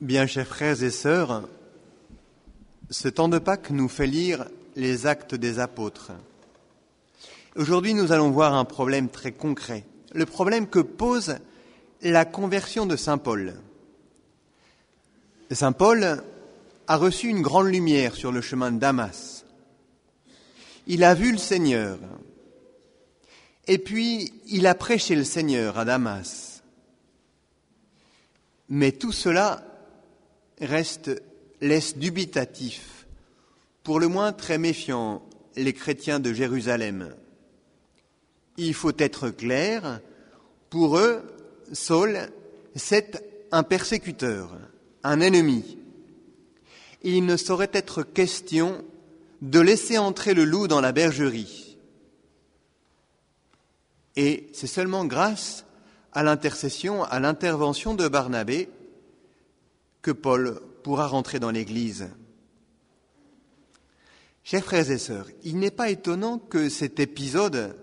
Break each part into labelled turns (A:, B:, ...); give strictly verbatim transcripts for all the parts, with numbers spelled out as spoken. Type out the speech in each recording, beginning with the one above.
A: Bien, chers frères et sœurs, ce temps de Pâques nous fait lire les Actes des Apôtres. Aujourd'hui, nous allons voir un problème très concret, le problème que pose la conversion de saint Paul. Saint Paul a reçu une grande lumière sur le chemin de Damas. Il a vu le Seigneur, et puis il a prêché le Seigneur à Damas. Mais tout cela reste, laisse dubitatif, pour le moins très méfiant, les chrétiens de Jérusalem. Il faut être clair, pour eux, Saul, c'est un persécuteur, un ennemi. Il ne saurait être question de laisser entrer le loup dans la bergerie. Et c'est seulement grâce à l'intercession, à l'intervention de Barnabé, que Paul pourra rentrer dans l'Église. Chers frères et sœurs, il n'est pas étonnant que cet épisode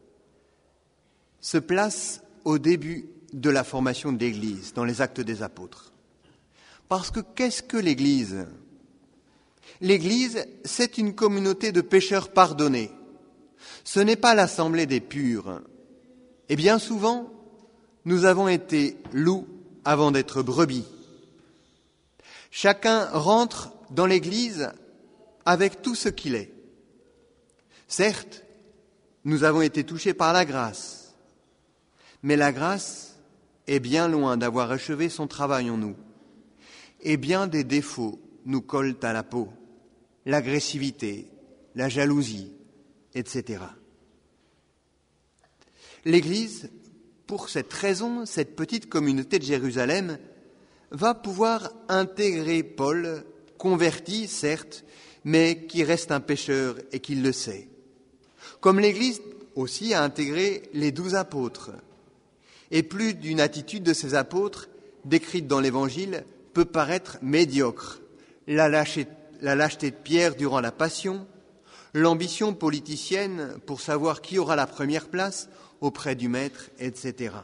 A: se place au début de la formation de l'Église, dans les Actes des Apôtres. Parce que qu'est-ce que l'Église ? L'Église, c'est une communauté de pécheurs pardonnés. Ce n'est pas l'assemblée des purs. Et bien souvent, nous avons été loups avant d'être brebis. Chacun rentre dans l'Église avec tout ce qu'il est. Certes, nous avons été touchés par la grâce, mais la grâce est bien loin d'avoir achevé son travail en nous. Et bien des défauts nous collent à la peau, l'agressivité, la jalousie, et cetera. L'Église, pour cette raison, cette petite communauté de Jérusalem, va pouvoir intégrer Paul, converti, certes, mais qui reste un pécheur et qui le sait. Comme l'Église aussi a intégré les douze apôtres. Et plus d'une attitude de ces apôtres, décrite dans l'Évangile, peut paraître médiocre. La lâcheté, la lâcheté de Pierre durant la Passion, l'ambition politicienne pour savoir qui aura la première place auprès du Maître, et cetera.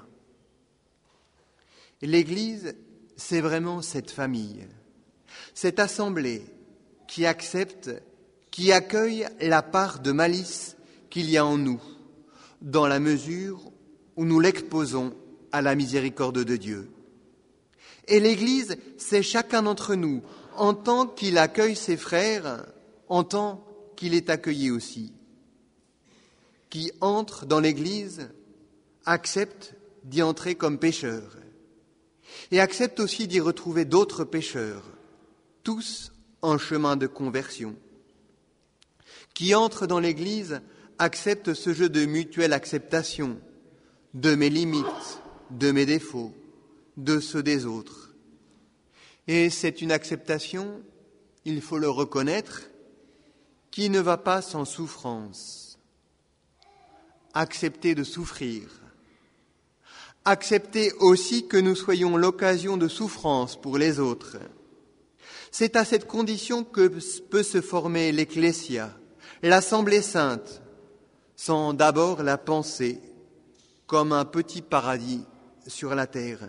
A: L'Église, c'est vraiment cette famille, cette assemblée qui accepte, qui accueille la part de malice qu'il y a en nous, dans la mesure où nous l'exposons à la miséricorde de Dieu. Et l'Église, c'est chacun d'entre nous, en tant qu'il accueille ses frères, en tant qu'il est accueilli aussi, qui entre dans l'Église, accepte d'y entrer comme pécheur, et accepte aussi d'y retrouver d'autres pécheurs, tous en chemin de conversion. Qui entre dans l'Église accepte ce jeu de mutuelle acceptation de mes limites, de mes défauts, de ceux des autres. Et c'est une acceptation, il faut le reconnaître, qui ne va pas sans souffrance. Accepter de souffrir. Accepter aussi que nous soyons l'occasion de souffrance pour les autres. C'est à cette condition que peut se former l'Ecclésia, l'Assemblée sainte, sans d'abord la penser comme un petit paradis sur la terre.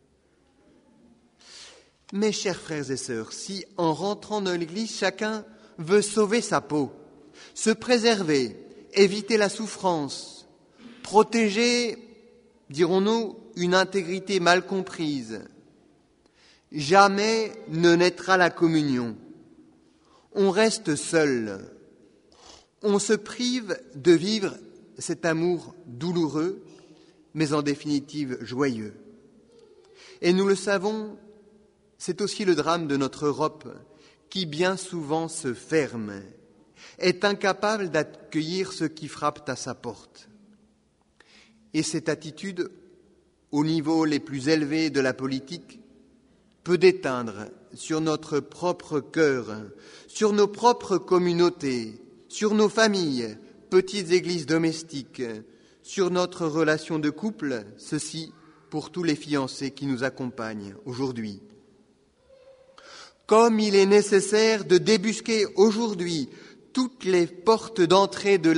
A: Mes chers frères et sœurs, si en rentrant dans l'Église, chacun veut sauver sa peau, se préserver, éviter la souffrance, protéger, dirons-nous, une intégrité mal comprise, jamais ne naîtra la communion. On reste seul. On se prive de vivre cet amour douloureux, mais en définitive joyeux. Et nous le savons, c'est aussi le drame de notre Europe, qui bien souvent se ferme, est incapable d'accueillir ceux qui frappent à sa porte. Et cette attitude, au niveau les plus élevés de la politique, peut déteindre sur notre propre cœur, sur nos propres communautés, sur nos familles, petites églises domestiques, sur notre relation de couple, ceci pour tous les fiancés qui nous accompagnent aujourd'hui. Comme il est nécessaire de débusquer aujourd'hui toutes les portes d'entrée de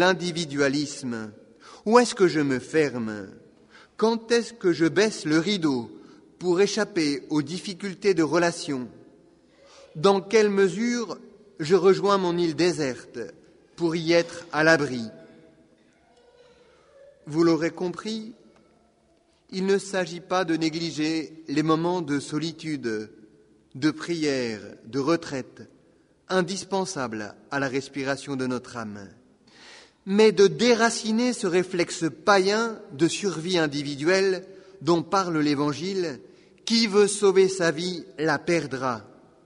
A: l'individualisme, où est-ce que je me ferme ? Quand est-ce que je baisse le rideau pour échapper aux difficultés de relation? Dans quelle mesure je rejoins mon île déserte pour y être à l'abri? Vous l'aurez compris, il ne s'agit pas de négliger les moments de solitude, de prière, de retraite, indispensables à la respiration de notre âme, mais de déraciner ce réflexe païen de survie individuelle dont parle l'Évangile. Qui veut sauver sa vie la perdra.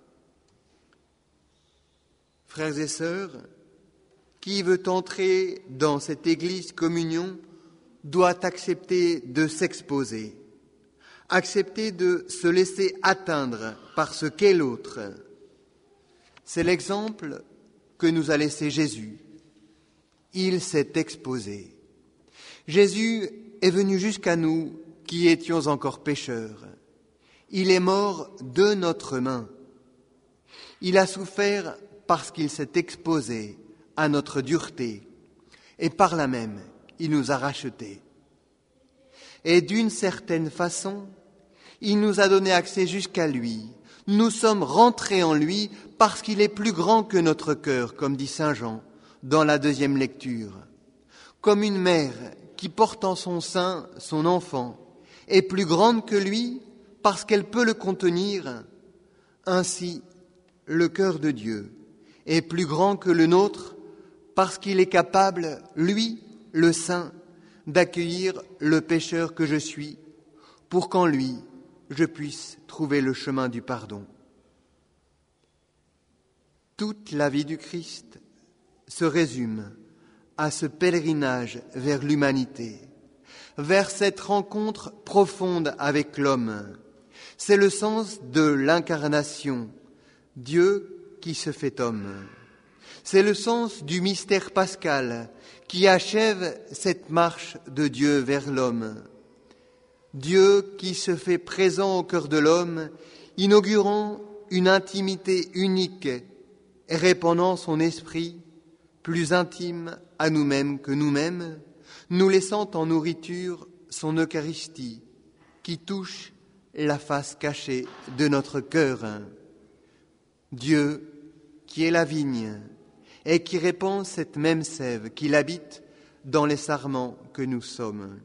A: Frères et sœurs, qui veut entrer dans cette Église communion doit accepter de s'exposer, accepter de se laisser atteindre par ce qu'est l'autre. C'est l'exemple que nous a laissé Jésus. Il s'est exposé. Jésus est venu jusqu'à nous qui étions encore pécheurs. Il est mort de notre main. Il a souffert parce qu'il s'est exposé à notre dureté et par là même, il nous a rachetés. Et d'une certaine façon, il nous a donné accès jusqu'à lui. Nous sommes rentrés en lui parce qu'il est plus grand que notre cœur, comme dit saint Jean dans la deuxième lecture. Comme une mère qui porte en son sein son enfant est plus grande que lui parce qu'elle peut le contenir, ainsi le cœur de Dieu est plus grand que le nôtre parce qu'il est capable, lui, le Saint, d'accueillir le pécheur que je suis, pour qu'en lui, je puisse trouver le chemin du pardon. Toute la vie du Christ se résume à ce pèlerinage vers l'humanité, vers cette rencontre profonde avec l'homme. C'est le sens de l'incarnation, Dieu qui se fait homme. C'est le sens du mystère pascal qui achève cette marche de Dieu vers l'homme. Dieu qui se fait présent au cœur de l'homme, inaugurant une intimité unique et répandant son esprit plus intime à nous-mêmes que nous-mêmes, nous laissant en nourriture son Eucharistie qui touche la face cachée de notre cœur. Dieu qui est la vigne et qui répand cette même sève qu'il habite dans les sarments que nous sommes.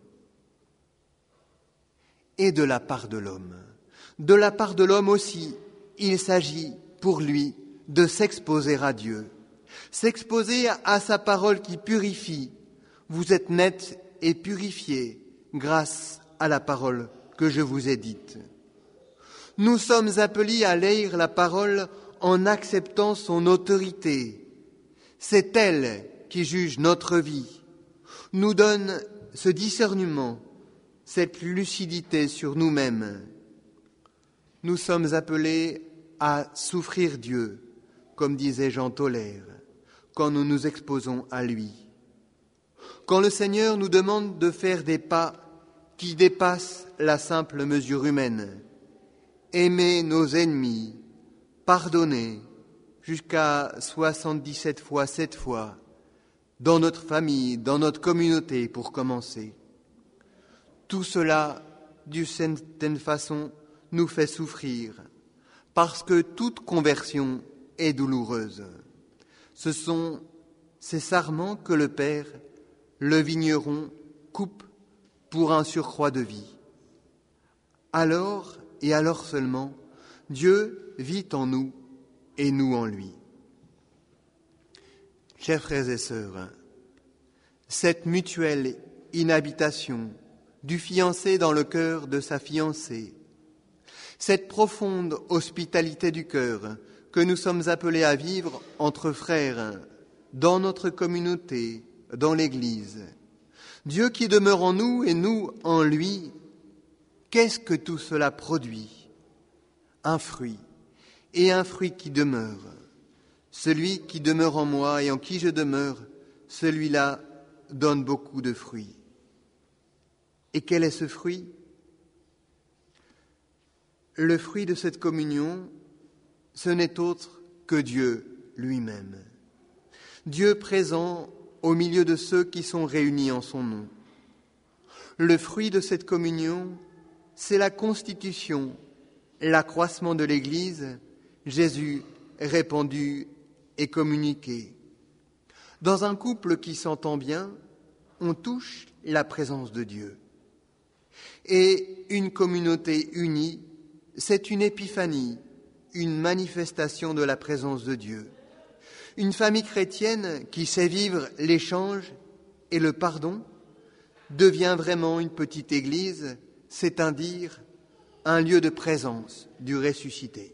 A: Et de la part de l'homme. De la part de l'homme aussi, il s'agit pour lui de s'exposer à Dieu, s'exposer à sa parole qui purifie. Vous êtes nets et purifiés grâce à la parole que je vous ai dite. Nous sommes appelés à lire la parole en acceptant son autorité. C'est elle qui juge notre vie, nous donne ce discernement, cette lucidité sur nous-mêmes. Nous sommes appelés à souffrir Dieu, comme disait Jean Tolaire, quand nous nous exposons à lui. Quand le Seigneur nous demande de faire des pas qui dépassent la simple mesure humaine, aimer nos ennemis, pardonner jusqu'à soixante-dix-sept fois, sept fois, dans notre famille, dans notre communauté pour commencer. Tout cela, d'une certaine façon, nous fait souffrir, parce que toute conversion est douloureuse. Ce sont ces sarments que le Père, le vigneron, coupe pour un surcroît de vie. Alors, et alors seulement, Dieu vit en nous et nous en lui. Chers frères et sœurs, cette mutuelle inhabitation du fiancé dans le cœur de sa fiancée, cette profonde hospitalité du cœur que nous sommes appelés à vivre entre frères, dans notre communauté, dans l'Église, Dieu qui demeure en nous et nous en lui, qu'est-ce que tout cela produit? Un fruit, et un fruit qui demeure. Celui qui demeure en moi et en qui je demeure, celui-là donne beaucoup de fruits. Et quel est ce fruit? Le fruit de cette communion, ce n'est autre que Dieu lui-même. Dieu présent au milieu de ceux qui sont réunis en son nom. Le fruit de cette communion, c'est la constitution, l'accroissement de l'Église, Jésus répandu et communiqué. Dans un couple qui s'entend bien, on touche la présence de Dieu. Et une communauté unie, c'est une épiphanie, une manifestation de la présence de Dieu. Une famille chrétienne qui sait vivre l'échange et le pardon devient vraiment une petite église, c'est-à-dire un lieu de présence du ressuscité.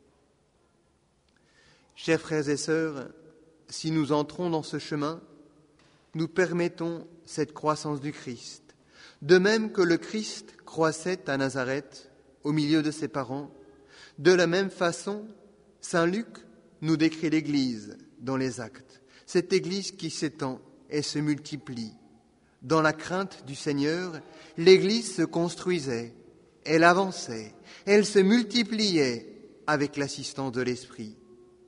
A: Chers frères et sœurs, si nous entrons dans ce chemin, nous permettons cette croissance du Christ. De même que le Christ croissait à Nazareth, au milieu de ses parents, de la même façon, saint Luc nous décrit l'Église dans les Actes. Cette Église qui s'étend et se multiplie. Dans la crainte du Seigneur, l'Église se construisait, elle avançait, elle se multipliait avec l'assistance de l'Esprit.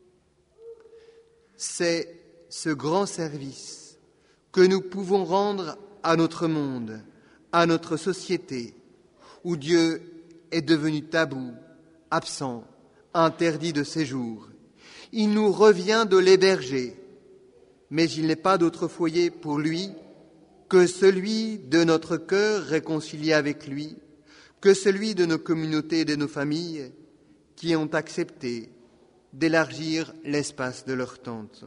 A: C'est ce grand service que nous pouvons rendre à notre monde, à notre société, où Dieu est devenu tabou, absent, interdit de séjour. Il nous revient de l'héberger, mais il n'est pas d'autre foyer pour lui que celui de notre cœur réconcilié avec lui, que celui de nos communautés et de nos familles qui ont accepté d'élargir l'espace de leur tente.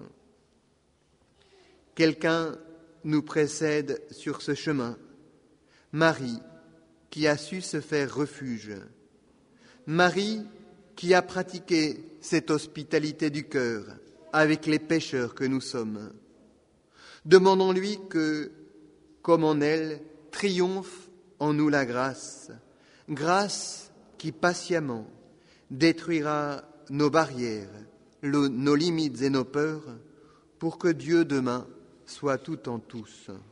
A: Quelqu'un nous précède sur ce chemin, Marie, qui a su se faire refuge, Marie, qui a pratiqué cette hospitalité du cœur avec les pécheurs que nous sommes. Demandons-lui que, comme en elle, triomphe en nous la grâce, grâce qui patiemment détruira nos barrières, nos limites et nos peurs, pour que Dieu demain soit tout en tous.